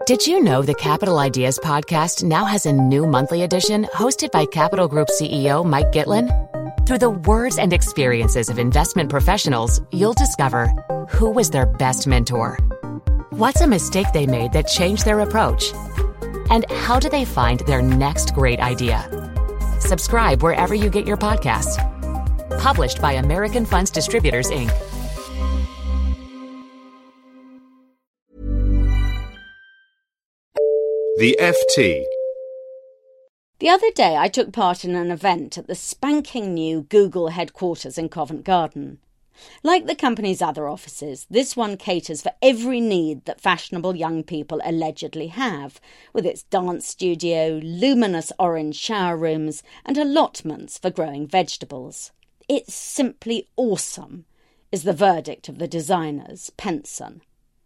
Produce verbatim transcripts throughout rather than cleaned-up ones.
Did you know the Capital Ideas podcast now has a new monthly edition hosted by Capital Group C E O Mike Gitlin? Through the words and experiences of investment professionals, you'll discover who was their best mentor, what's a mistake they made that changed their approach, and how do they find their next great idea. Subscribe wherever you get your podcasts. Published by American Funds Distributors, Incorporated. The F T. The other day I took part in an event at the spanking new Google headquarters in Covent Garden. Like the company's other offices, this one caters for every need that fashionable young people allegedly have, with its dance studio, luminous orange shower rooms, and allotments for growing vegetables. It's simply awesome, is the verdict of the designers, Penson.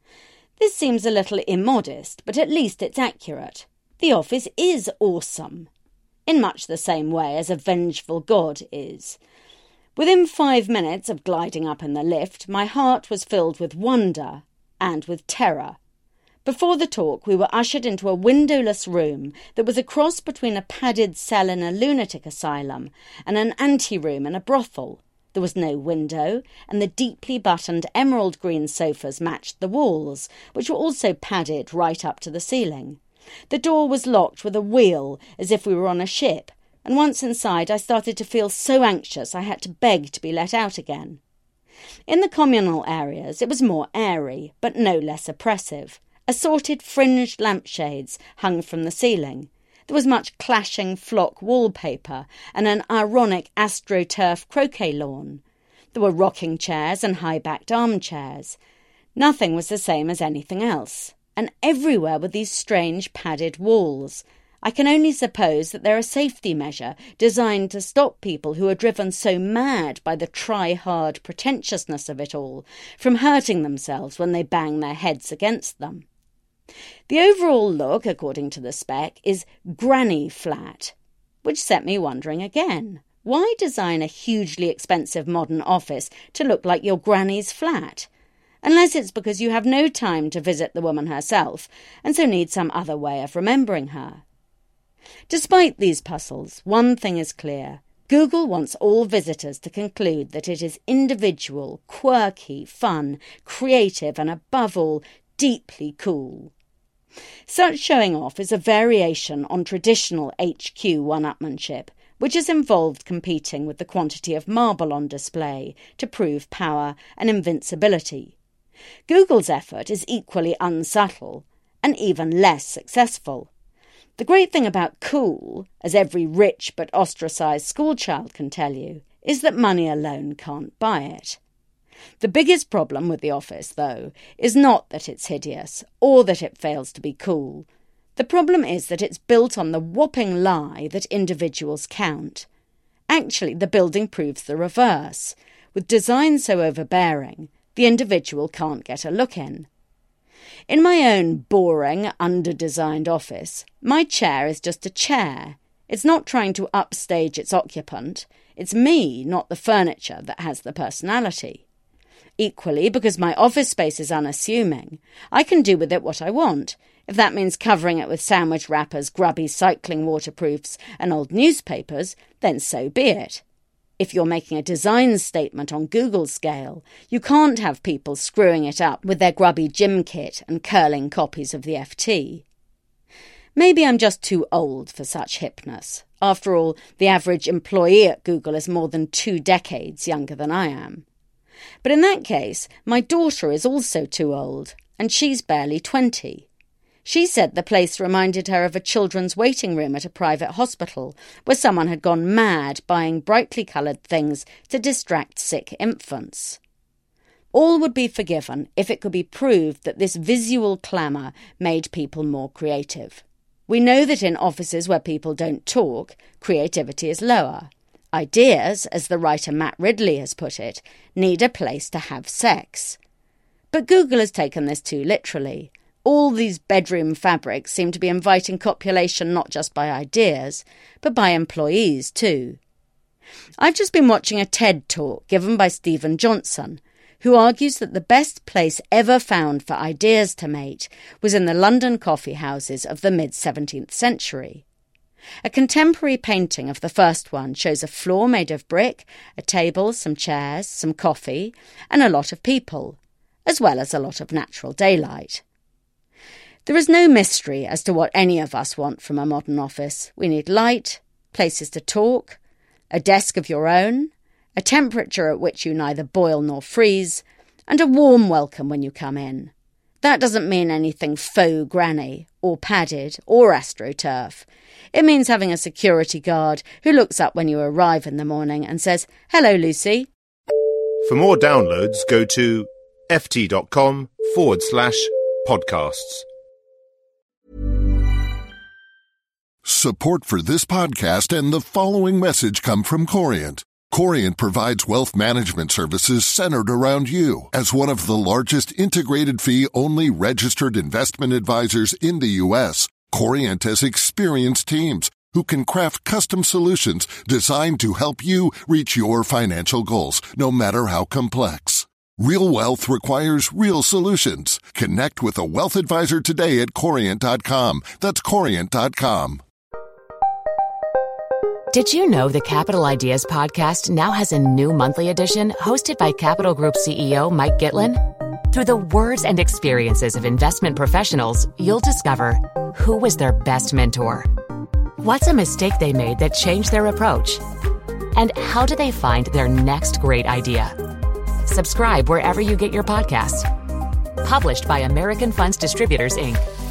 This seems a little immodest, but at least it's accurate. The office is awesome, in much the same way as a vengeful god is. Within five minutes of gliding up in the lift, my heart was filled with wonder and with terror. Before the talk, we were ushered into a windowless room that was a cross between a padded cell in a lunatic asylum and an anteroom in a brothel. There was no window, and the deeply buttoned emerald green sofas matched the walls, which were also padded right up to the ceiling. The door was locked with a wheel, as if we were on a ship, and once inside I started to feel so anxious I had to beg to be let out again. In the communal areas it was more airy, but no less oppressive. Assorted fringed lampshades hung from the ceiling. There was much clashing flock wallpaper and an ironic astroturf croquet lawn. There were rocking chairs and high-backed armchairs. Nothing was the same as anything else, and everywhere were these strange padded walls. I can only suppose that they're a safety measure designed to stop people who are driven so mad by the try-hard pretentiousness of it all from hurting themselves when they bang their heads against them. The overall look, according to the spec, is granny flat, which set me wondering again. Why design a hugely expensive modern office to look like your granny's flat? Unless it's because you have no time to visit the woman herself, and so need some other way of remembering her. Despite these puzzles, one thing is clear. Google wants all visitors to conclude that it is individual, quirky, fun, creative, and above all, deeply cool. Such showing off is a variation on traditional H Q one-upmanship, which has involved competing with the quantity of marble on display to prove power and invincibility. Google's effort is equally unsubtle and even less successful. The great thing about cool, as every rich but ostracised schoolchild can tell you, is that money alone can't buy it. The biggest problem with the office, though, is not that it's hideous or that it fails to be cool. The problem is that it's built on the whopping lie that individuals count. Actually, the building proves the reverse. With design so overbearing, the individual can't get a look in. In my own boring, under-designed office, my chair is just a chair. It's not trying to upstage its occupant. It's me, not the furniture, that has the personality. Equally, because my office space is unassuming, I can do with it what I want. If that means covering it with sandwich wrappers, grubby cycling waterproofs and old newspapers, then so be it. If you're making a design statement on Google scale, you can't have people screwing it up with their grubby gym kit and curling copies of the F T. Maybe I'm just too old for such hipness. After all, the average employee at Google is more than two decades younger than I am. But in that case, my daughter is also too old, and she's barely twenty. She said the place reminded her of a children's waiting room at a private hospital, where someone had gone mad buying brightly coloured things to distract sick infants. All would be forgiven if it could be proved that this visual clamour made people more creative. We know that in offices where people don't talk, creativity is lower. Ideas, as the writer Matt Ridley has put it, need a place to have sex. But Google has taken this too literally. All these bedroom fabrics seem to be inviting copulation not just by ideas, but by employees too. I've just been watching a TED talk given by Stephen Johnson, who argues that the best place ever found for ideas to mate was in the London coffee houses of the mid-seventeenth century. A contemporary painting of the first one shows a floor made of brick, a table, some chairs, some coffee, and a lot of people, as well as a lot of natural daylight. There is no mystery as to what any of us want from a modern office. We need light, places to talk, a desk of your own, a temperature at which you neither boil nor freeze, and a warm welcome when you come in. That doesn't mean anything faux granny, or padded, or astroturf. It means having a security guard who looks up when you arrive in the morning and says, "Hello, Lucy." For more downloads, go to ft.com forward slash podcasts. Support for this podcast and the following message come from Corient. Corient provides wealth management services centered around you. As one of the largest integrated fee-only registered investment advisors in the U S, Corient has experienced teams who can craft custom solutions designed to help you reach your financial goals, no matter how complex. Real wealth requires real solutions. Connect with a wealth advisor today at corient dot com. That's corient dot com. Did you know the Capital Ideas podcast now has a new monthly edition hosted by Capital Group C E O Mike Gitlin? Through the words and experiences of investment professionals, you'll discover who was their best mentor, what's a mistake they made that changed their approach, and how do they find their next great idea. Subscribe wherever you get your podcasts. Published by American Funds Distributors, Incorporated